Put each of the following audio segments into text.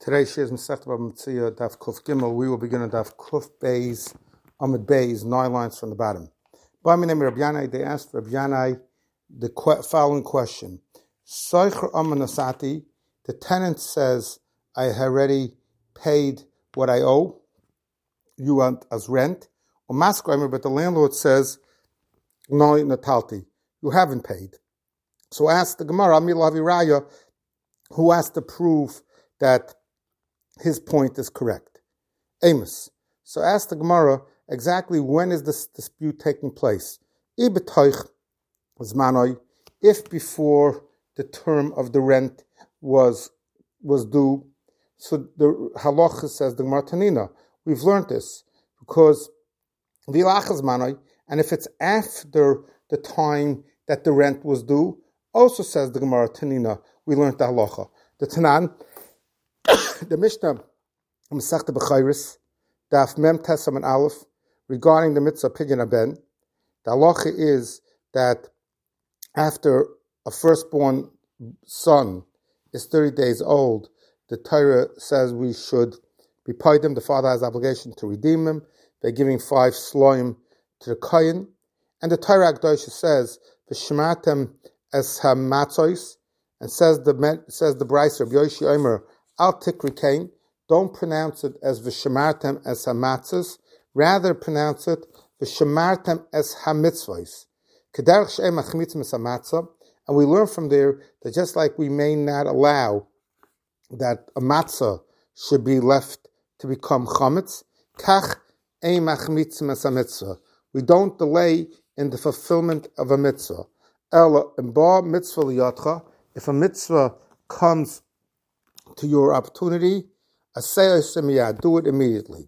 Today, Shiz Masechet Bava Metzia, Daf Kuf Gimel. We will begin at Daf Kuf Beis, Amud Beis, 9 lines from the bottom. By my name, Rabbi Yanai, they asked Rabbi Yanai the following question. Soicher Amar Nasati, the tenant says, I already paid what I owe you as rent. But the landlord says, No, Natalti, you haven't paid. So ask the Gemara, Amilavi Raya, who has to prove that his point is correct. Amos. So ask the Gemara exactly when is this dispute taking place. If before the term of the rent was due, so the halacha says the Gemara Tanina. We've learned this because v'ilachas manoi, and if it's after the time that the rent was due, also says the Gemara Tanina. We learned the halacha. The Tanan. The Mishnah, Masechta B'chayris, Daf Mem Tesam and Aleph, regarding the mitzvah Pidyon Haben, the halacha is that after a firstborn son is 30 days old, the Torah says we should be paid him. The father has obligation to redeem him. They're giving 5 sloim to the kohen, and the Torah Akdosha says v'shematem es hamatzos, and says the Brayser of Yoshi Omer. Al tikrikein, don't pronounce it as v'shemartem as hamatzos, rather pronounce it v'shemartem as hamitzvos. Kederach she'em hachmitzim es hamatzah, and we learn from there that just like we may not allow that a matzah should be left to become chametz, kach eim hachmitzim es hamitzvah. We don't delay in the fulfillment of a mitzvah. Ela imba mitzvah liyatcha, if a mitzvah comes to your opportunity, do it immediately.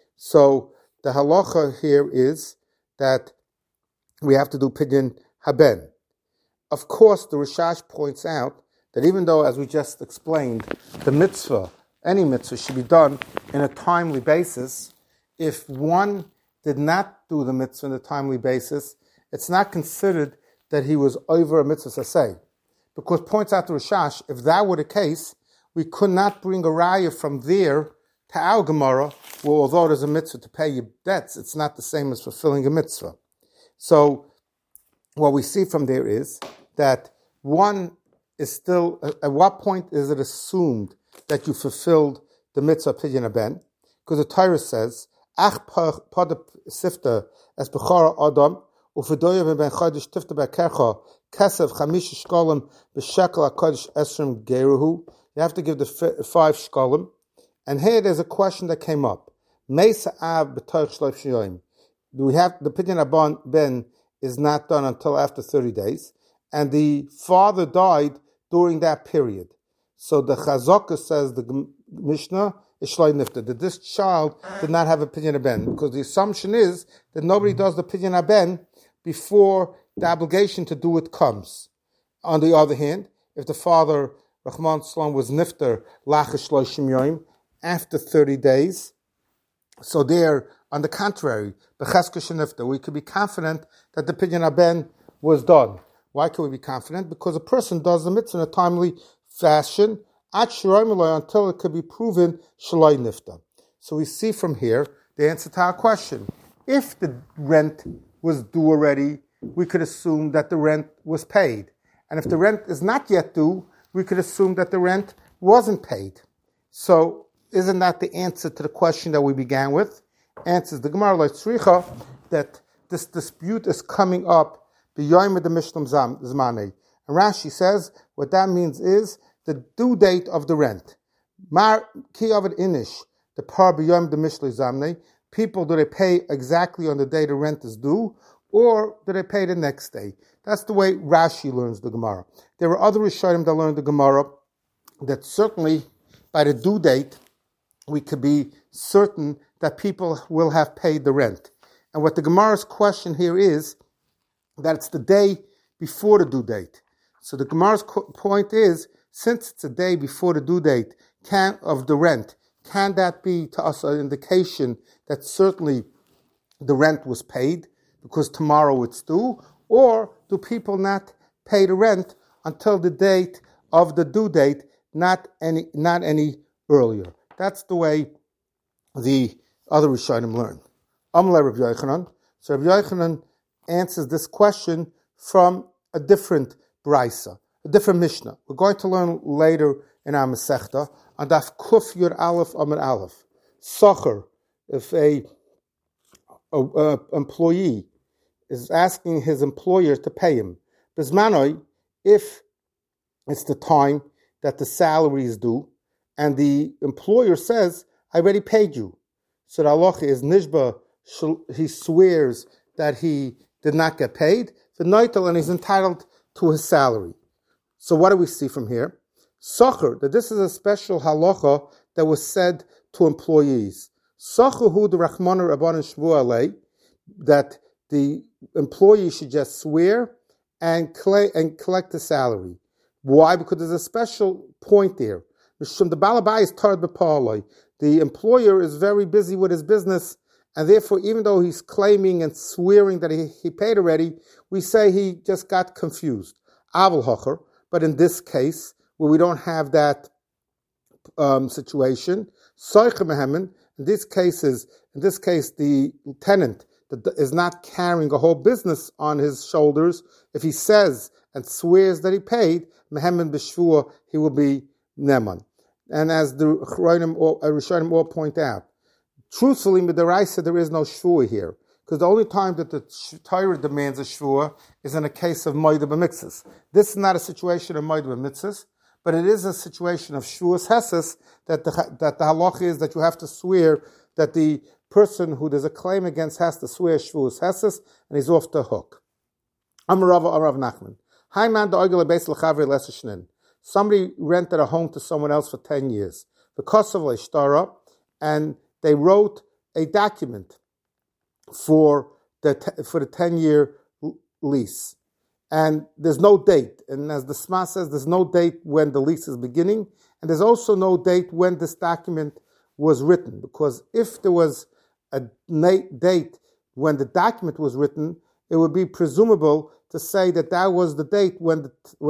So the halacha here is that we have to do Pidyon Haben. Of course, the Rishash points out that even though, as we just explained, the mitzvah, any mitzvah, should be done in a timely basis, if one did not do the mitzvah in a timely basis, it's not considered that he was over a mitzvah saseh. Because points out the Rishash, if that were the case, we could not bring a raya from there to our Gemara, well, although there's a mitzvah to pay your debts, it's not the same as fulfilling a mitzvah. So what we see from there is that one is still, at what point is it assumed that you fulfilled the mitzvah Pidyon Haben? Because the Torah says, Ach pada sifta es bechara adam, u'fedoyev ben chadish tifta bekercha, kesev chamish shkolim b'shekel HaKadosh esrim geruhu. You have to give the 5 shkolim. And here there's a question that came up. Meisa av b'toich shloif shiyoim. We have the Pidyon Haben is not done until after 30 days, and the father died during that period. So the Chazaka says the Mishnah is shloi nifta, that this child did not have a Pidyon Haben, because the assumption is that nobody does the Pidyon Haben before the obligation to do it comes. On the other hand, if the father Rahman Salam was nifter lachish shloshim yoim after 30 days. So there, on the contrary, b'cheska shenifter, we could be confident that the Pidyon Haben was done. Why can we be confident? Because a person does the mitzvah in a timely fashion until it could be proven shaloi nifter. So we see from here the answer to our question. If the rent was due already, we could assume that the rent was paid. And if the rent is not yet due, we could assume that the rent wasn't paid. So, isn't that the answer to the question that we began with? Answers the Gemara Leitzricha that this dispute is coming up b'yoyim the Mishlam Zmanei. And Rashi says what that means is the due date of the rent. Mar ki avad inish the par b'yoyim the Mishlam Zmanei. People, do they pay exactly on the day the rent is due, or do they pay the next day? That's the way Rashi learns the Gemara. There are other Rishonim that learn the Gemara that certainly by the due date we could be certain that people will have paid the rent. And what the Gemara's question here is that it's the day before the due date. So the Gemara's point is, since it's a day before the due date of the rent, can that be to us an indication that certainly the rent was paid because tomorrow it's due? Or do people not pay the rent until the date of the due date, not any earlier. That's the way the other Rishonim learn. Amalei Rabbi Yochanan. So Rabbi Yochanan answers this question from a different brisa, a different Mishnah. We're going to learn later in our Masechta on Daf Kuf Yud Aleph Amud Aleph. Socher, if a employee is asking his employer to pay him, Bismanoi, if it's the time that the salary is due, and the employer says, I already paid you. So the halacha is Nishba, he swears that he did not get paid, the noitel, and he's entitled to his salary. So what do we see from here? Socher, that this is a special halacha that was said to employees. Socher hu the Rachmana Rabbanan Shvu alei, that the employee should just swear and collect the salary. Why? Because there's a special point there. The balabai is tar b'paloi. The employer is very busy with his business, and therefore, even though he's claiming and swearing that he paid already, we say he just got confused. Aval hocher. But in this case, where we don't have that situation, in this case, the tenant that is not carrying a whole business on his shoulders. If he says and swears that he paid, mehemen b'shvua, he will be neman. And as the Rishonim all point out, truthfully, midaraisa, there is no shvua here, because the only time that the Torah demands a shvua is in a case of moed b'mitzvahs. This is not a situation of moed b'mitzvahs, but it is a situation of shvuas heses that the halacha is that you have to swear, that the person who there's a claim against has to swear shvuas heses, and he's off the hook. Amarav Nachman. Hi man, the oigel beis l'chavri leseshnin. Somebody rented a home to someone else for 10 years. The kosav leishtara, and they wrote a document for the 10-year lease. And there's no date. And as the Sma says, there's no date when the lease is beginning. And there's also no date when this document was written. Because if there was a date when the document was written, it would be presumable to say that that was the date when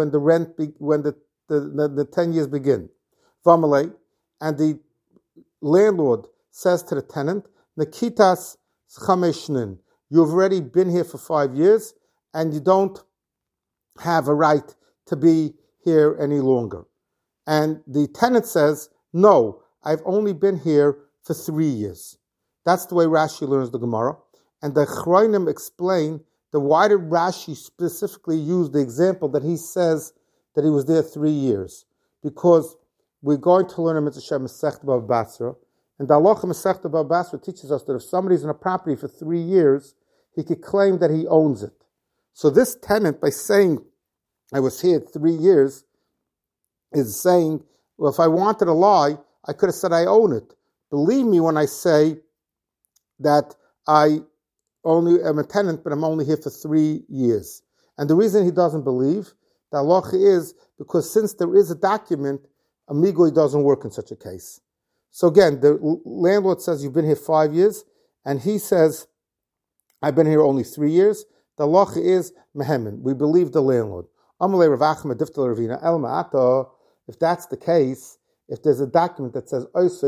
the 10 years begin. Vamalei, and the landlord says to the tenant, Nikitas chameshnin, you've already been here for 5 years, and you don't have a right to be here any longer. And the tenant says, no, I've only been here for 3 years. That's the way Rashi learns the Gemara. And the Chroinim explain that why did Rashi specifically use the example that he says that he was there 3 years? Because we're going to learn a Mitzvah Masechta Bava Basra, and the Halacha Masechta Bava Basra teaches us that if somebody's in a property for 3 years, he could claim that he owns it. So this tenant, by saying, I was here 3 years, is saying, well, if I wanted to lie, I could have said I own it. Believe me when I say that I only am a tenant, but I'm only here for 3 years. And the reason he doesn't believe, the halacha is because since there is a document, amigoi doesn't work in such a case. So again, the landlord says you've been here 5 years, and he says, I've been here only 3 years. The halacha is mehemen. We believe the landlord. If that's the case, if there's a document that says there's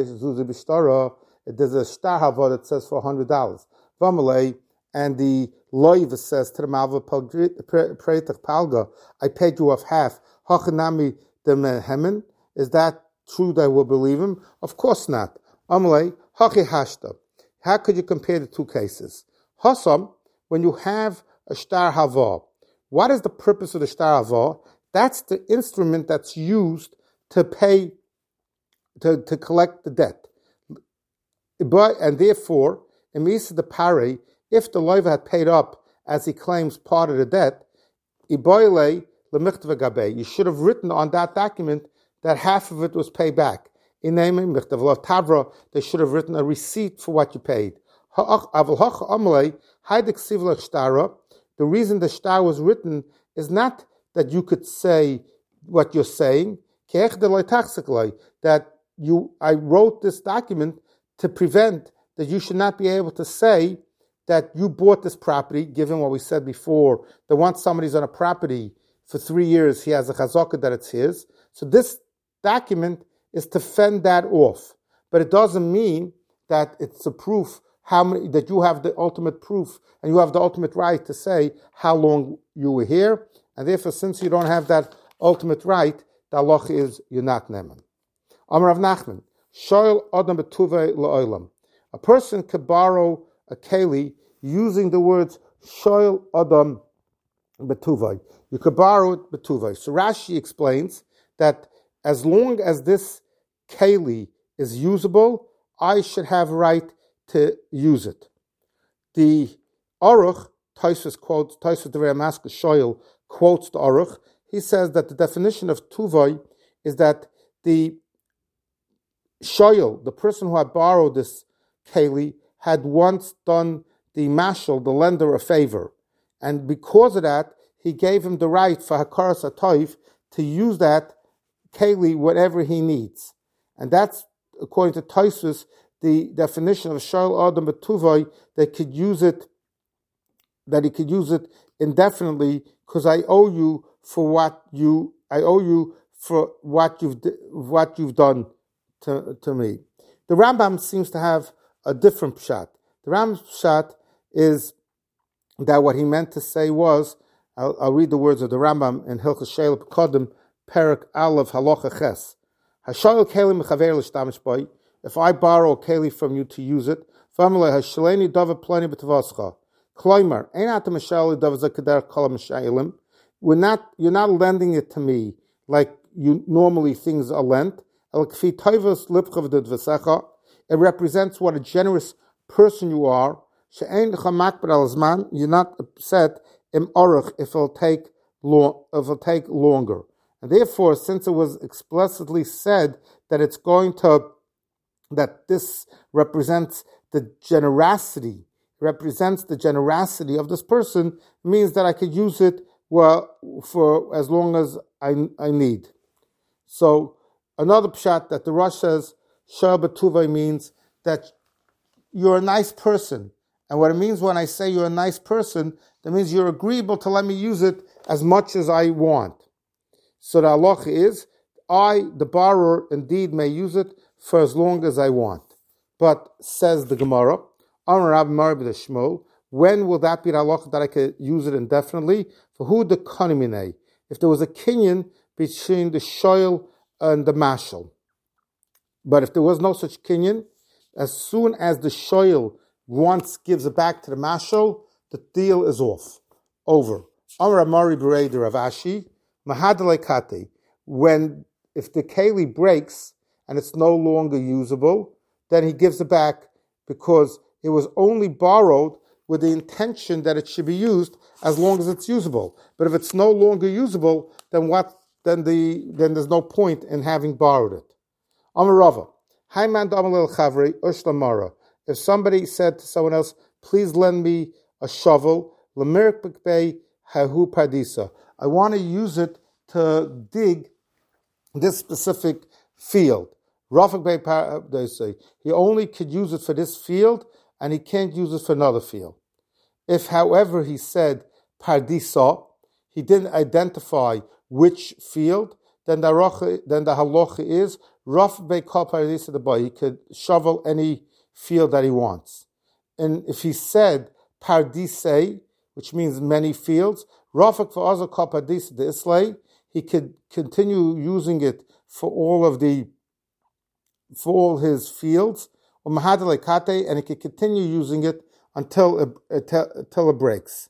a shtar hava that says for $100, and the loiva says to the malva preitach palga, I paid you off half. Hachanami the mehemen. Is that true that I will believe him? Of course not. Amalei hachi hashta. How could you compare the two cases? Hasam, when you have a shtar hava, what is the purpose of the shtar hava? That's the instrument that's used to pay, to collect the debt. And therefore, in Misa the Pare, if the loiva had paid up, as he claims, part of the debt, you should have written on that document that half of it was paid back. In Tavra, they should have written a receipt for what you paid. The reason the shtar was written is not that you could say what you're saying, that I wrote this document to prevent that you should not be able to say that you bought this property, given what we said before, that once somebody's on a property for 3 years, he has a chazaka that it's his. So this document is to fend that off. But it doesn't mean that it's a proof that you have the ultimate proof and you have the ultimate right to say how long you were here. And therefore, since you don't have that ultimate right, the halacha is you're not neman. Amar Rav Nachman, shoyl adam betuvei la'olam. A person could borrow a keli using the words shoyl adam betuvei. You could borrow it betuvei. So Rashi explains that as long as this keli is usable, I should have right to use it. The Aruch, Tosfos Devrei Amaska Shoyl quotes the Aruch. He says that the definition of tuvai is that the shoyl, the person who had borrowed this keli, had once done the mashal, the lender, a favor, and because of that, he gave him the right for hakaras hatoif to use that keli whatever he needs, and that's according to Tosfos the definition of shoyl adam betuvai, that he could use it indefinitely because I owe you for what you've done to me. The Rambam seems to have a different pshat. The Rambam's pshat is that what he meant to say was, I'll read the words of the Rambam in Hilchos Sheila Pekodim, Perak Aleph Halacha Ches. Hashayel keli mechaver l'shtamish boi. If I borrow a keli from you to use it, family hashaleni davar plani b'tavascha. Kloimer ein atam mashali davar zakader kol mashayilim. You're not lending it to me like you normally things are lent. It represents what a generous person you are. You're not upset if it'll take longer. And therefore, since it was explicitly said that this represents the generosity, of this person, means that I could use it for as long as I need. So another pshat that the Rosh says, Shal B'tuvay means that you're a nice person. And what it means when I say you're a nice person, that means you're agreeable to let me use it as much as I want. So the halacha is, I, the borrower, indeed may use it for as long as I want. But, says the Gemara, Amar Rav Mari b'da Shmuel, when will that be the halacha that I could use it indefinitely? For who the konimine? If there was a kinyan between the shoyl and the mashal. But if there was no such kinyan, as soon as the shoyl once gives it back to the mashal, the deal is over. Amar Amari b'rei de Rav Ashi, mahadalei kate. If the keli breaks and it's no longer usable, then he gives it back because it was only borrowed with the intention that it should be used as long as it's usable. But if it's no longer usable, then there's no point in having borrowed it. Amar Rava, Hayman d'Amalil Chavri Ushlamara. If somebody said to someone else, please lend me a shovel, Lamirik B'kbei Hahu Pardisa. I want to use it to dig this specific field. Rafik Bey, they say, he only could use it for this field and he can't use it for another field. If, however, he said Pardisa, he didn't identify which field, then the halacha is Rafik Bey Kal Pardisa the boy. He could shovel any field that he wants. And if he said Pardise, which means many fields, Rafik for Azal Kal Pardisa the Islay, he could continue using it for all his fields, and he could continue using it until it breaks.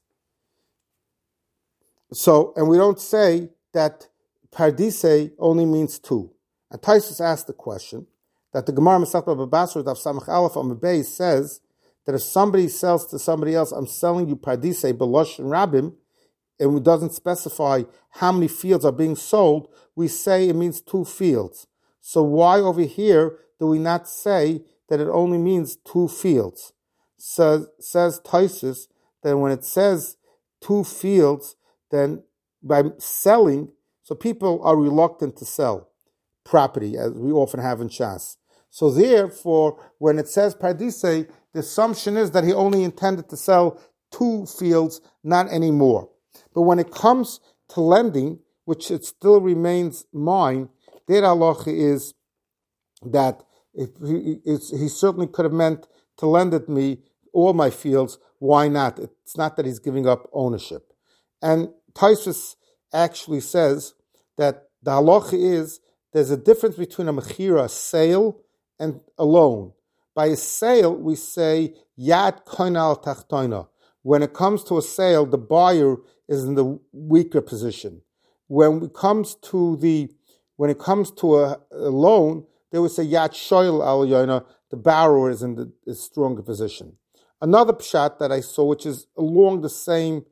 So, and we don't say that Pardise only means two. And Tosfos asked the question that the Gemara Masechta Baba Basra Daf Samach Aleph on the base says that if somebody sells to somebody else, I'm selling you Pardise Belosh and Rabim, and it doesn't specify how many fields are being sold, we say it means two fields. So why over here do we not say that it only means two fields? Says Tosfos that when it says two fields, then by selling, so people are reluctant to sell property, as we often have in Shas. So therefore, when it says Pardise, the assumption is that he only intended to sell two fields, not any more. But when it comes to lending, which it still remains mine, their halacha is that if he certainly could have meant to lend it me all my fields. Why not? It's not that he's giving up ownership. And Tosfos actually says that the halacha is there's a difference between a mechira, a sale, and a loan. By a sale, we say yad koina al tachtoina. When it comes to a sale, the buyer is in the weaker position. When it comes to a loan, they would say yad shoyl al yoina. The borrower is in the stronger position. Another pshat that I saw, which is along the same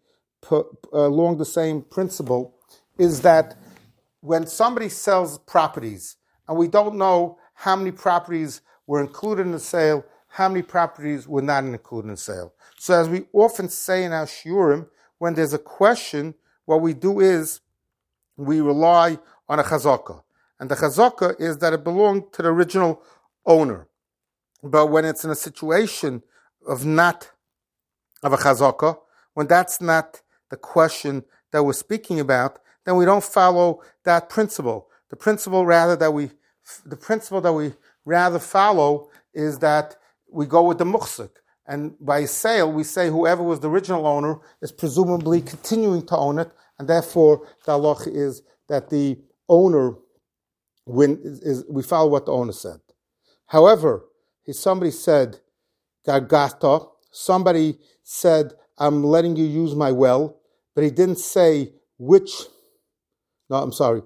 principle, is that when somebody sells properties, and we don't know how many properties were included in the sale, how many properties were not included in the sale. So as we often say in our shiurim, when there's a question, what we do is we rely on a chazaka. And the chazaka is that it belonged to the original owner. But when it's in a situation of a chazaka, when that's not the question that we're speaking about, then we don't follow that principle. The principle that we rather follow is that we go with the muhsik. And by sale, we say whoever was the original owner is presumably continuing to own it, and therefore the halacha is that the owner we follow what the owner said. However, somebody said, Gargata, somebody said, I'm letting you use my well, but he didn't say which. No, I'm sorry.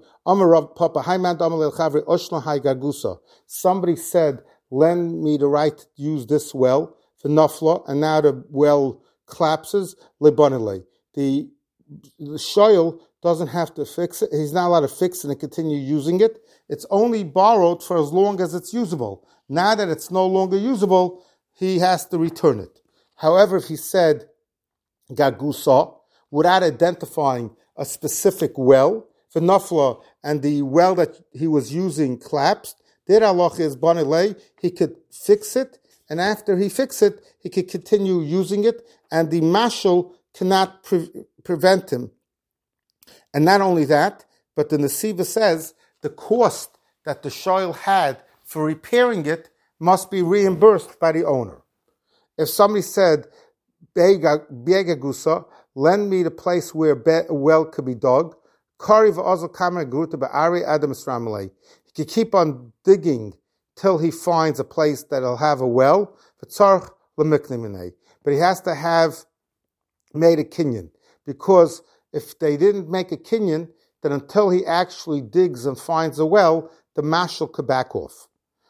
Somebody said, lend me the right to use this well for nafla, and now the well collapses. Lebonile. The shoyl doesn't have to fix it. He's not allowed to fix it and continue using it. It's only borrowed for as long as it's usable. Now that it's no longer usable, he has to return it. However, if he said gagusa, without identifying a specific well, for nafla, and the well that he was using collapsed, their halacha is banilei, he could fix it, and after he fixed it, he could continue using it, and the mashal cannot prevent him. And not only that, but the Nesiva says the cost that the shoyl had for repairing it must be reimbursed by the owner. If somebody said, Biegagusa, lend me the place where a well could be dug, he could keep on digging till he finds a place that'll have a well, but he has to have made a kinyan, because if they didn't make a kinyan, then until he actually digs and finds a well, the mashal could back off.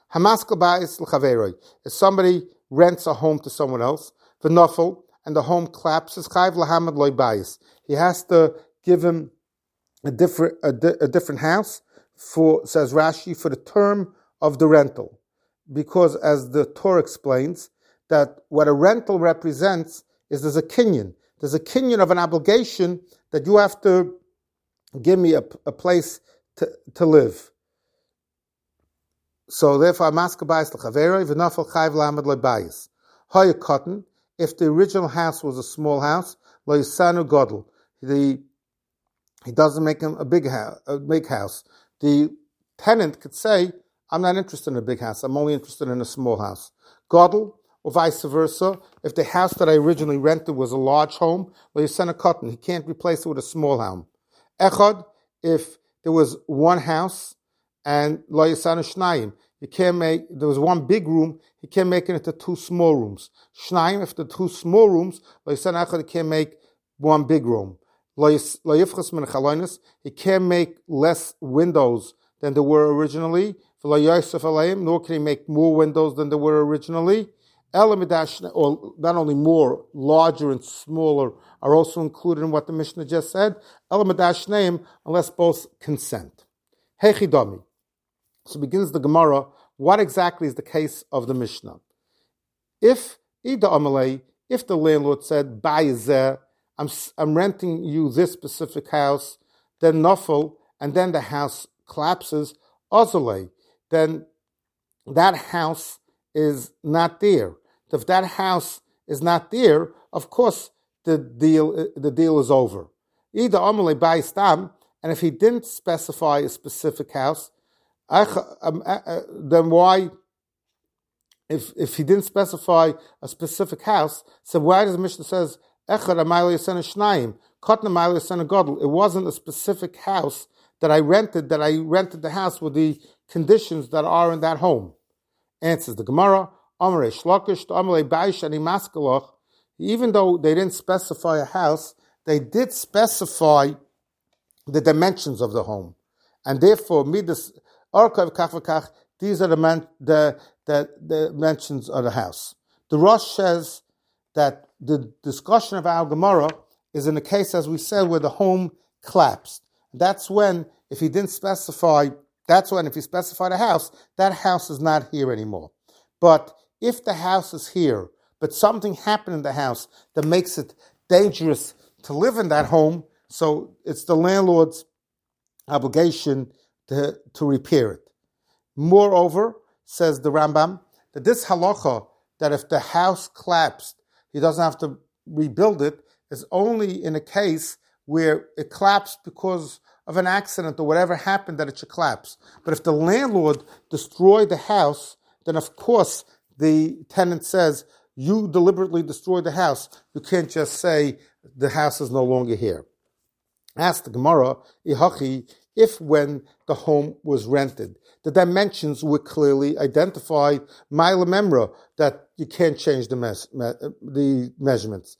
If somebody rents a home to someone else, and the home collapses, he has to give him a different house says Rashi, for the term of the rental. Because as the Torah explains, that what a rental represents is there's a kinyan. There's a kinyan of an obligation that you have to give me a place to live. So therefore, if the original house was a small house, he doesn't make him a big house. The tenant could say, I'm not interested in a big house, I'm only interested in a small house. Godel, or vice versa, if the house that I originally rented was a large home, he can't replace it with a small home. Echad, if there was one house and there was one big room, he can't make it into two small rooms. Shnayim, if the two small rooms, he can't make one big room. He can't make less windows than there were originally, nor can he make more windows than there were originally. Or not only more, larger and smaller are also included in what the Mishnah just said, unless both consent. Hechidami. So begins the Gemara, what exactly is the case of the Mishnah? If the landlord said, I'm renting you this specific house, then nafel, and then the house collapses, ozolei, then that house is not there. If that house is not there, of course the deal is over. Either amalei ba'istam, and if he didn't specify a specific house, Then why, if he didn't specify a specific house, so why does the Mishnah says Echad Amayli Yasena Shnayim, Kotna Amayli Yasena Gadol? It wasn't a specific house that I rented the house with the conditions that are in that home. Answers the Gemara, Amrei Shlokish, Amrei Baish Ani Maskalach. Even though they didn't specify a house, they did specify the dimensions of the home. And therefore, Midas Arkav Kach, these are the dimensions of the house. The Rosh says that the discussion of our Gemara is in the case, as we said, where the home collapsed. That's when, if he specified a house, that house is not here anymore. But if the house is here, but something happened in the house that makes it dangerous to live in that home, so it's the landlord's obligation to repair it. Moreover, says the Rambam, that this halacha, that if the house collapsed, he doesn't have to rebuild it, is only in a case where it collapsed because of an accident or whatever happened that it should collapse. But if the landlord destroyed the house, then of course the tenant says, you deliberately destroyed the house. You can't just say the house is no longer here. Ask the Gemara, if when the home was rented, the dimensions were clearly identified, Ma'ila Memra, that you can't change the measurements.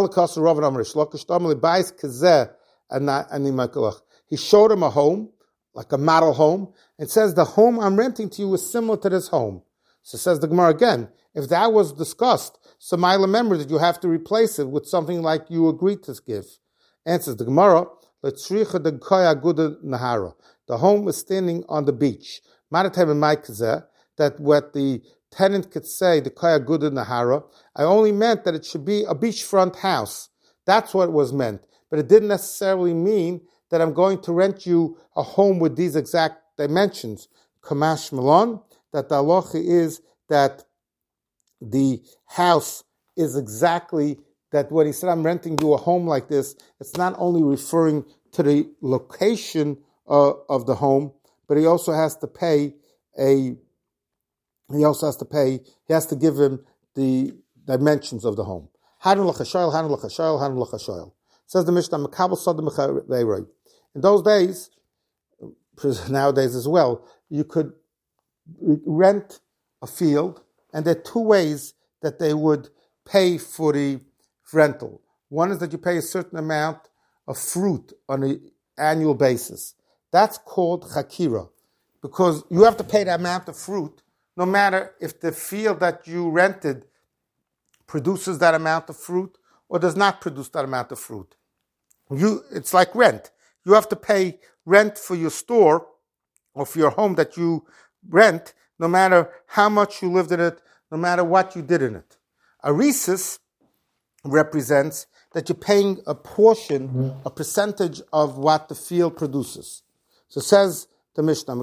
He showed him a home, like a model home, and says, the home I'm renting to you is similar to this home. So says the Gemara again, if that was discussed, so Ma'ila Memra that you have to replace it with something like you agreed to give. Answers the Gemara, the home was standing on the beach. That what the tenant could say, the Kaya Guda Nahara, I only meant that it should be a beachfront house. That's what was meant. But it didn't necessarily mean that I'm going to rent you a home with these exact dimensions. Kamash Malon, that the halacha is that the house is exactly that when he said, I'm renting you a home like this, it's not only referring to the location of the home, but he also has to give him the dimensions of the home. Says the Mishnah, in those days, nowadays as well, you could rent a field, and there are two ways that they would pay for the rental. One is that you pay a certain amount of fruit on an annual basis. That's called chakira, because you have to pay the amount of fruit no matter if the field that you rented produces that amount of fruit or does not produce that amount of fruit. It's like rent. You have to pay rent for your store or for your home that you rent, no matter how much you lived in it, no matter what you did in it. A recess represents that you're paying a portion, a percentage of what the field produces. So says the Mishnah,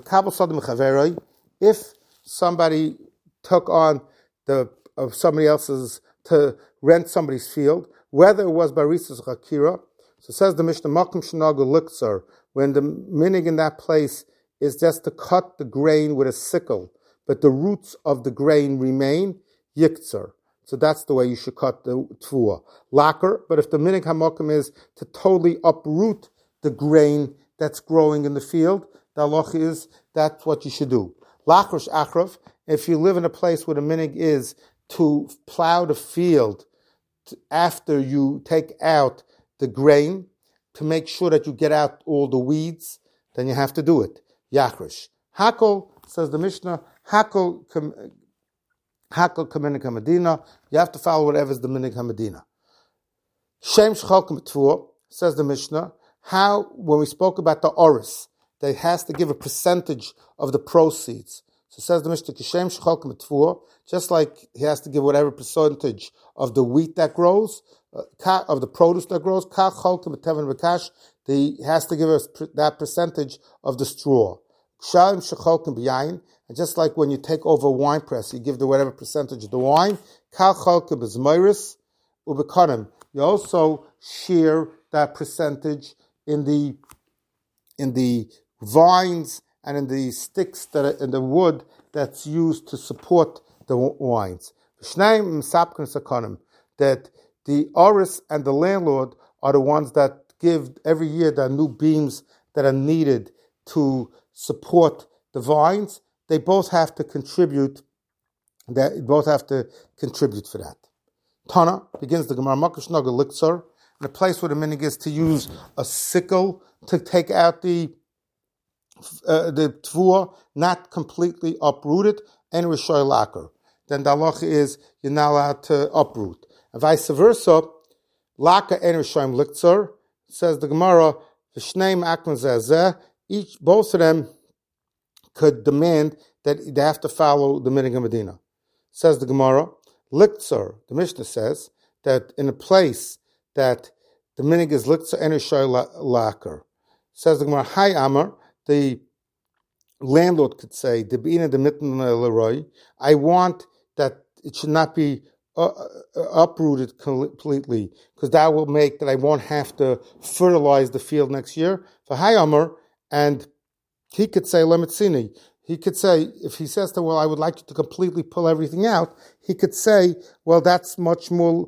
if somebody took on of somebody else's to rent somebody's field, whether it was by recess or chakira, so says the Mishnah, Makom Shanagu Liksar, when the minig in that place is just to cut the grain with a sickle, but the roots of the grain remain, Yiktsar. So that's the way you should cut the tfuah. Laker, but if the minig hamakom is to totally uproot the grain that's growing in the field, the halacha is that's what you should do. Lakrosh achrav, if you live in a place where the minig is to plow the field after you take out the grain, to make sure that you get out all the weeds, then you have to do it. Yachrish. Hakol, says the Mishnah, Hakol kaminik hamadina. You have to follow whatever is the minig hamadina. Shem shchalkim b'tfuah, says the Mishnah, how, when we spoke about the oris, that has to give a percentage of the proceeds. So says the Mishnah, Kishem shchalkim b'tfuah, just like he has to give whatever percentage of the wheat that grows, of the produce that grows, he has to give us that percentage of the straw. And just like when you take over a wine press, you give the whatever percentage of the wine. You also share that percentage in the vines and in the sticks in the wood that's used to support the wines. That the oris and the landlord are the ones that give every year the new beams that are needed to support the vines. They both have to contribute. For that. Tana begins the Gemara Makash Naga Liksar, in a place where the minhag is to use a sickle to take out the tvua, not completely uproot it, and rishoy laker. Then the halacha is you're not allowed to uproot. And vice versa, laker and rishoyim liksar, says the Gemara, v'shneim akman zeh, both of them could demand that they have to follow the minhag of Medina. Says the Gemara, liksar, the Mishnah says that in a place that the minhag is liksar and rishoy laker. Says the Gemara, Hi Amar, the landlord could say, I want that it should not be uprooted completely, because that will make that I won't have to fertilize the field next year. For Hi Amar, and he could say, Lemitzini. He could say, if he says to, well, I would like you to completely pull everything out, he could say, well, that's much more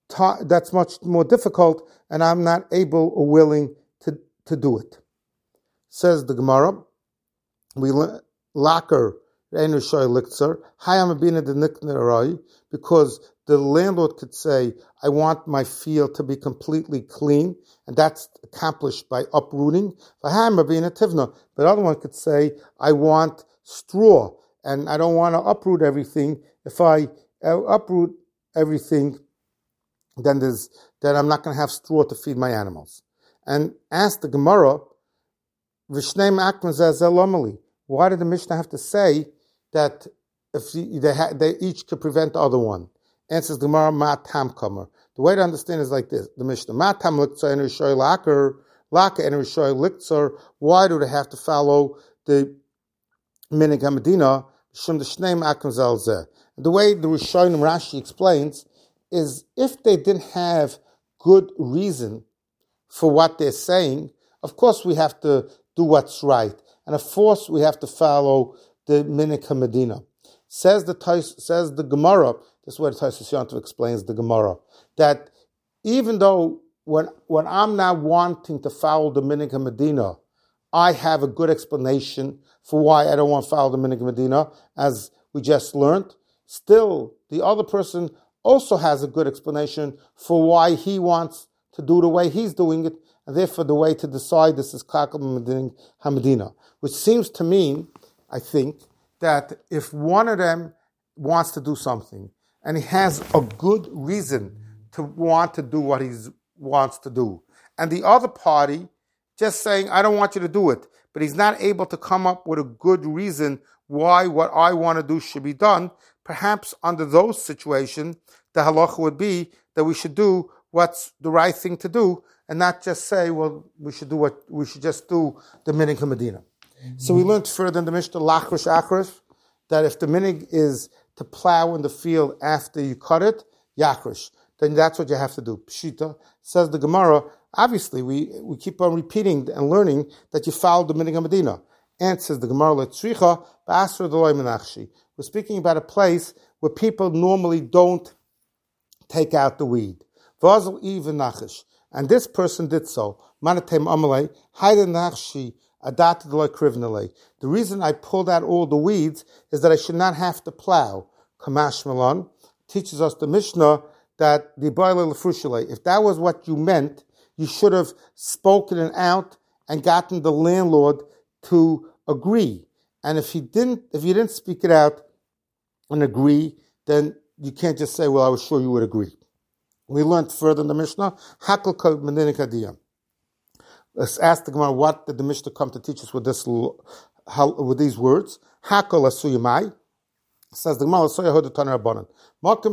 difficult, and I'm not able or willing to do it. Says the Gemara, we laker enushay liktzer hayam abina de niknerai, because the landlord could say, I want my field to be completely clean, and that's accomplished by uprooting. Hayam abina tivna, but other one could say, I want straw, and I don't want to uproot everything. If I uproot everything, then I'm not going to have straw to feed my animals. And ask the Gemara, why did the Mishnah have to say that if they each could prevent the other one? Answers the Gemara, ma tam kamer. The way to understand is like this: the Mishnah, ma tam liktzer and rishoy laker and rishoy liktzer. Why do they have to follow the minhag haMedina? Shum the shneim akim zal zeh. The way the Rishonim Rashi explains is, if they didn't have good reason for what they're saying, of course we have to do what's right, and of course we have to follow the minhag haMedina. Says the Gemara. This is where the Tosfos Yontif explains the Gemara, that even though when I'm not wanting to follow the minhag haMedina, I have a good explanation for why I don't want to follow the minhag haMedina, as we just learned. Still, the other person also has a good explanation for why he wants to do the way he's doing it, and therefore the way to decide this is Kakal Minhag haMedina, which seems to mean, I think, that if one of them wants to do something, and he has a good reason to want to do what he wants to do, and the other party just saying, I don't want you to do it, but he's not able to come up with a good reason why what I want to do should be done, perhaps under those situations, the halacha would be that we should do what's the right thing to do, and not just say, well, we should just do the minhag haMedina. Mm-hmm. So we learned further in the Mishnah, lachrish achrish, that if the minhag is to plow in the field after you cut it, yachrish, then that's what you have to do. Pshita, says the Gemara, obviously we keep on repeating and learning that you follow the minhag haMedina. And says the Gemara, letzricha ba'asra d'loy menachshi. We're speaking about a place where people normally don't take out the weed. V'azal even nachish. And this person did so. Manatem amalei, hayde nachshi, adat d'loy krivnalei. The reason I pulled out all the weeds is that I should not have to plow. Kamash Malon teaches us the Mishnah that the boiler lefrushale, if that was what you meant, you should have spoken it out and gotten the landlord to agree. And if you didn't speak it out and agree, then you can't just say, well, I was sure you would agree. We learned further in the Mishnah, Hakal Kol Medina Kadiyah. Let's ask the Gemara, what did the Mishnah come to teach us with these words? Hakal Asuyamai. Says the Gemara, Asoya Hoda Taner Rabbanan. Malkum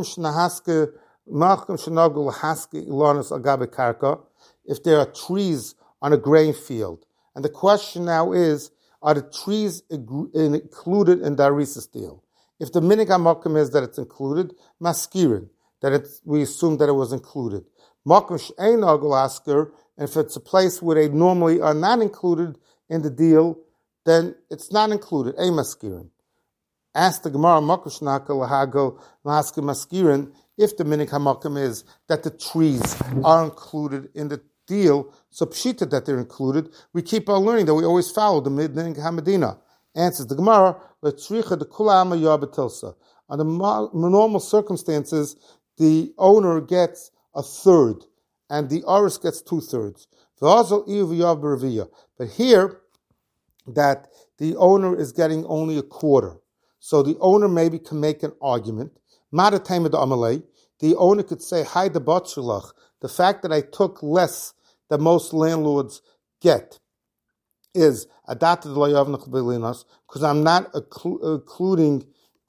Shenagul Haske Ilanis Agabe Karka. If there are trees on a grain field, and the question now is, are the trees included in the Arisis deal? If the minhag haMakom is that it's included, maskirin, that we assume that it was included. Makom she'ein nagul asker, and if it's a place where they normally are not included in the deal, then it's not included. A maskirin. Ask the Gemara, Makushnaka lahago lahaske maskirin, if the minik hamakim is that the trees are included in the deal, so pshita that they're included, we keep on learning that we always follow the minik hamadina. Answers the Gemara, letzricha de kula ama yabatilsa. Under normal circumstances, the owner gets a third, and the aris gets 2/3. But here, that the owner is getting only a quarter. So the owner maybe can make an argument. The owner could say, "Hi, the batzulach." The fact that I took less than most landlords get is adapted because I'm not including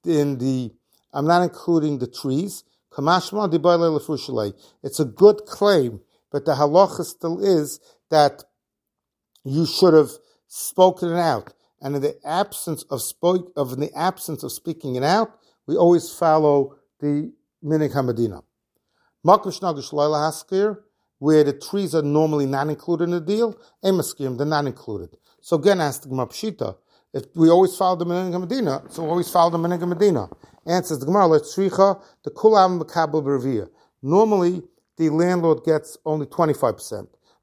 the trees. It's a good claim, but the halacha still is that you should have spoken it out. And in the absence of speaking it out, we always follow the minik hamadina. Where the trees are normally not included in the deal, they're not included. So again, ask the Gemara Pshita, if we always follow the minik hamadina, so we always follow the minik hamadina. Answers the Gemara, letzricha the kulam mekabel b'reviyah. Normally, the landlord gets only 25%.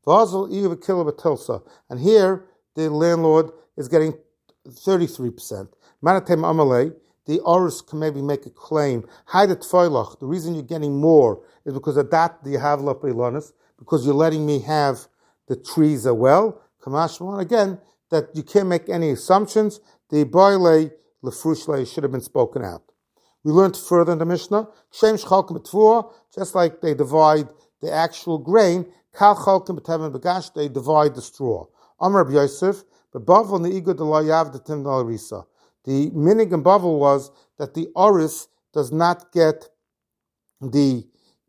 And here, the landlord is getting 33%. The Oris can maybe make a claim. The reason you're getting more is because of that you have lapeilanis, because you're letting me have the trees as well. Again, that you can't make any assumptions. The boile lefrushle should have been spoken out. We learned further in the Mishnah, just like they divide the actual grain, they divide the straw. Amar Rabbi Yosef, but Bavel ne'igu de la yav de tim risa. The minig in Bavel was that the oris does not get the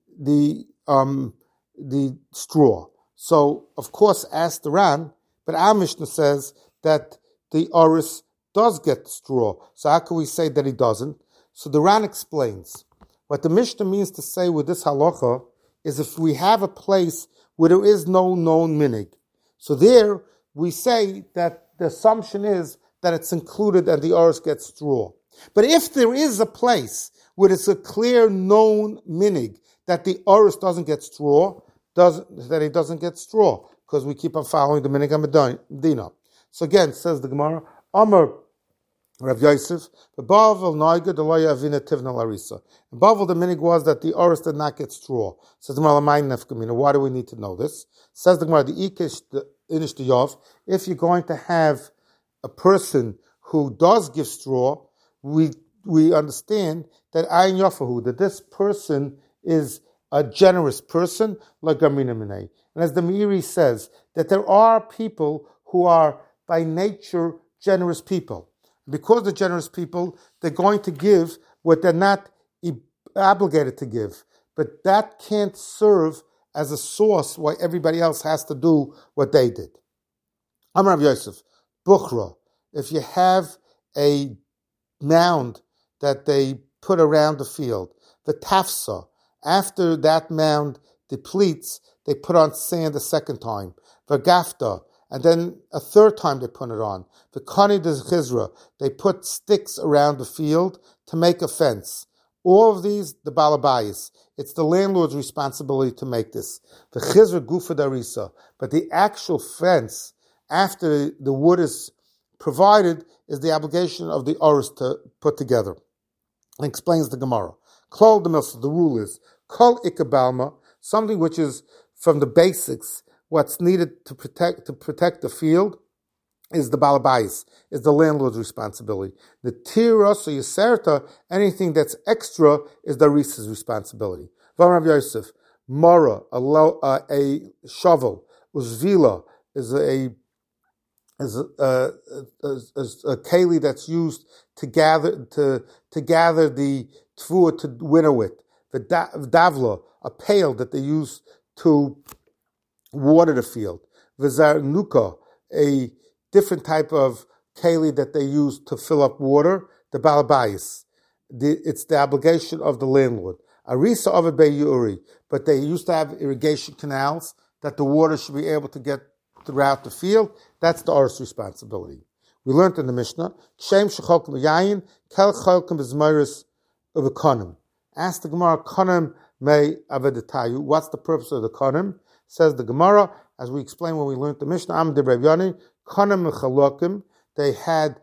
straw. So of course, ask the Ran, but our Mishnah says that the oris does get the straw. So how can we say that he doesn't? So the Ran explains what the Mishnah means to say with this halacha is if we have a place where there is no known minig, so there we say that the assumption is that it's included and the oris gets straw. But if there is a place where it's a clear known minig that the oris doesn't get straw, that he doesn't get straw, because we keep on following the minig hamadina. So again, says the Gemara, Amar Rav Yosef, in Bavel the minig was that the oris did not get straw. Says the Gemara, why do we need to know this? Says the Gemara, if you're going to have a person who does give straw, we understand that ayin yafahu, that this person is a generous person, like Gamina Minei. And as the Meiri says, that there are people who are by nature generous people. Because they're generous people, they're going to give what they're not obligated to give. But that can't serve as a source why everybody else has to do what they did. Amar Rav Yosef, Bukhra, if you have a mound that they put around the field, the tafsa, after that mound depletes, they put on sand a second time. Vagafta, and then a third time they put it on. The Kani de Chizra, they put sticks around the field to make a fence. All of these, the Balabayas. It's the landlord's responsibility to make this. The Chizra Gufa Darisa. But the actual fence, after the wood is provided, is the obligation of the Oris to put together. And explains the Gemara. Klal the Milsa, the rule is, Kol Ikabalma, something which is from the basics, what's needed to protect the field is the balabais, is the landlord's responsibility. The tiras or yaserta, anything that's extra, is the risa's responsibility. Rav Yosef, mara, a shovel, uzvila is a keli that's used to gather the tfuah to winnow it. The davla, a pail that they use to water the field. V'zarnuka, a different type of keli that they use to fill up water. The balabais, it's the obligation of the landlord. Arisa ovid be'yuri, but they used to have irrigation canals that the water should be able to get throughout the field. That's the Oris responsibility. We learned in the Mishnah, Shem shecholkim b'yayin, kel cholkim b'zmeiris of a konim. Ask the Gemara, konim may avedetayu. What's the purpose of the konim? Says the Gemara, as we explained when we learned the Mishnah, Am de Rav Yoni, konim mechalokim. They had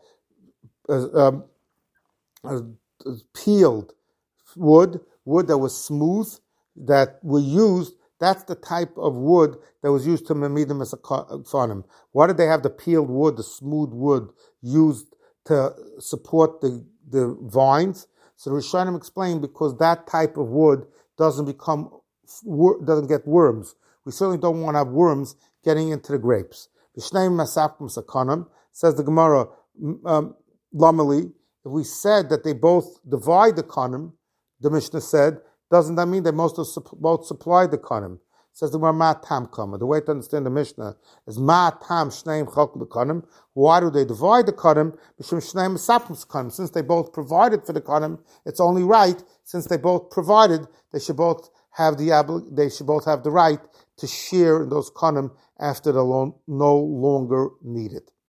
peeled wood that was smooth, that were used. That's the type of wood that was used to memidim as a konim. Why did they have the peeled wood, the smooth wood, used to support the vines? So the Rishonim explained, because that type of wood doesn't get worms. We certainly don't want to have worms getting into the grapes. B'shneim masafkim sakonim, says the Gemara, Lamali, if we said that they both divide the konim, the Mishnah said, doesn't that mean they both supply the konim? Says the Gemara, ma tam kama. The way to understand the Mishnah is ma tam shneim chalkim b'konim. Why do they divide the konim? B'shem shneim masafkim konim. Since they both provided for the konim, it's only right. Since they both provided, they should both have the right to share in those konim after they're no longer needed.